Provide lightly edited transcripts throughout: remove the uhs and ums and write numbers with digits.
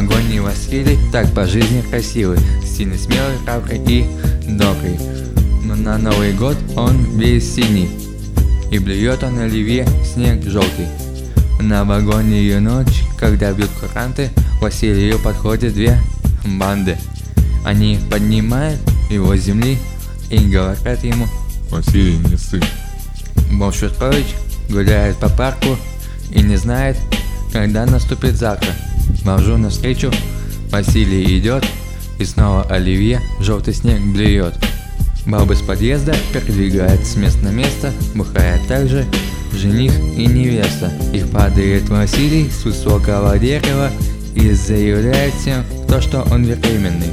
вагоне Василий, так по жизни красивый, сильный, смелый, храбрый и добрый. Но на Новый год он весь синий, и блюет он оливье снег желтый. На вагоне ее ночь, когда бьют куранты, к Василию подходят две банды. Они поднимают его с земли и говорят ему: Василий, не ссы. Бомж Петрович гуляет по парку и не знает, когда наступит завтра. Бомжу навстречу Василий идет, и снова оливье желтый снег блюет. Баба с подъезда передвигает с места на место, бухает также жених и невеста. И падает Василий с высокого дерева и заявляет всем то, что он беременный.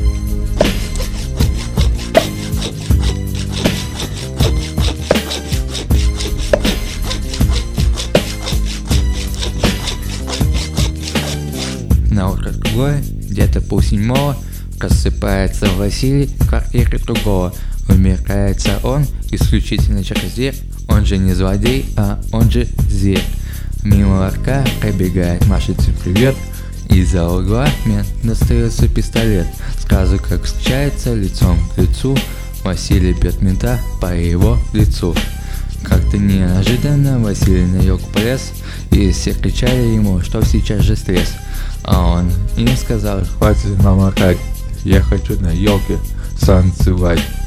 На утро другое, где-то полседьмого, просыпается Василий в квартире другого. Умирается он исключительно через дверь, он же не злодей, а он же зверь. Мимо ларька пробегает, машет всем привет, из-за угла мент достается пистолет. Сразу как встречается лицом к лицу, Василий бьет мента по его лицу. Как-то неожиданно Василий на елку полез, и все кричали ему, что сейчас же стресс. А он им сказал: Хватит намокать, я хочу на елке танцевать.